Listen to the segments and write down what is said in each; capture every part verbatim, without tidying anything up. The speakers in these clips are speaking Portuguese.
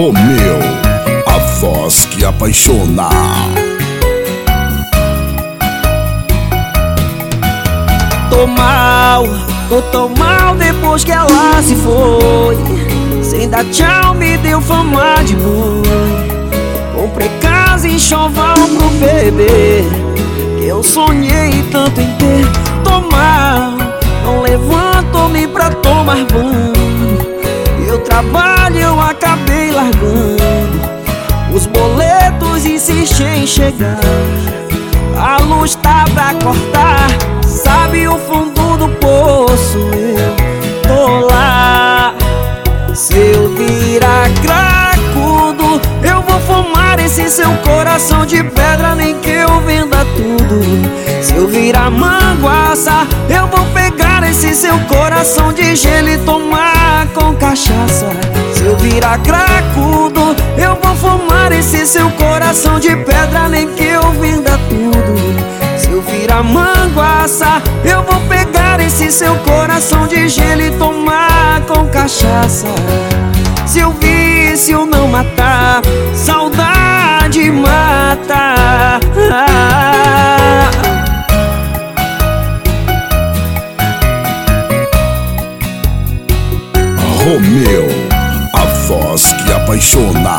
Romeu, a voz que apaixona. Tô mal, tô tão mal depois que ela se foi. Sem dar tchau me deu fama de boi. Comprei casa e enxoval pro bebê, que eu sonhei tanto em ter. Tô mal, não levanto nem pra tomar banho. E o trabalho eu acabei largando. Os boletos insistem em chegar. A luz tá pra cortar. Sabe o fundo do poço, eu tô lá. Se eu virar cracudo, eu vou fumar esse seu coração de pedra, nem que eu venda tudo. Se eu virar manguaça, eu vou pegar esse seu coração de gelo e tomar com cachaça. Se eu virar cracudo, eu vou fumar esse seu coração de pedra, nem que eu venda tudo. Se eu virar manguaça, eu vou pegar esse seu coração de gelo e tomar com cachaça. Se o vício não matar, saudade mata. Romeu, a voz que apaixona.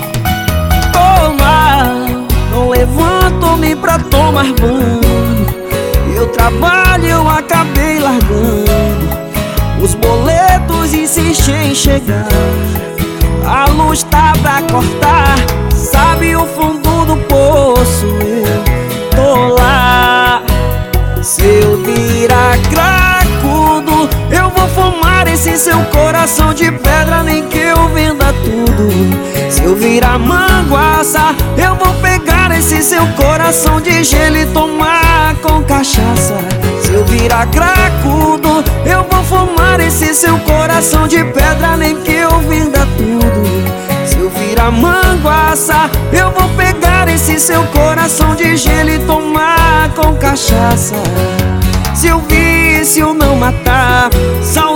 Toma, não levanto nem pra tomar banho. E o trabalho eu acabei largando. Os boletos insistem em chegar. A luz tá pra cortar. Sabe o fundo do poço, eu tô lá. Se eu virar cracudo, eu vou fumar esse seu coração de pedra, nem que eu venda tudo. Se eu virar manguaça, eu vou pegar esse seu coração de gelo e tomar com cachaça. Se eu virar cracudo, eu vou fumar esse seu coração de pedra, nem que eu venda tudo. Se eu virar manguaça, eu vou pegar esse seu coração de gelo e tomar com cachaça. Se o vício não matar,